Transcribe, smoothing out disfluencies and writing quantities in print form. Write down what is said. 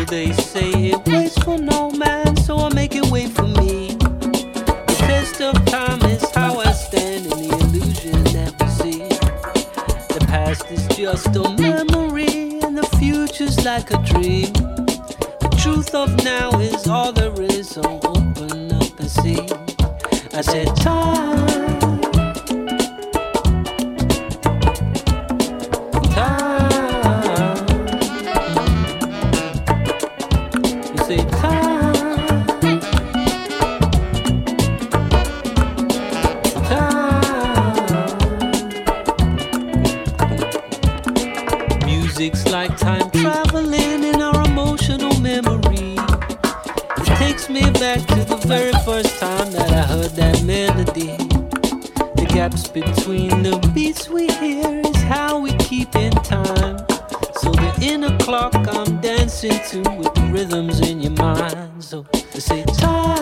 They say it waits for no man, so I make it wait for me. The test of time is how I stand in the illusion that we see. The past is just a memory, and the future's like a dream. The truth of now is all there is, so open up and see. I said time. Music's like time traveling in our emotional memory. It takes me back to the very first time that I heard that melody. The gaps between the beats we hear is how we keep in time. So the inner clock I'm dancing to with the rhythms in your mind. So they say time.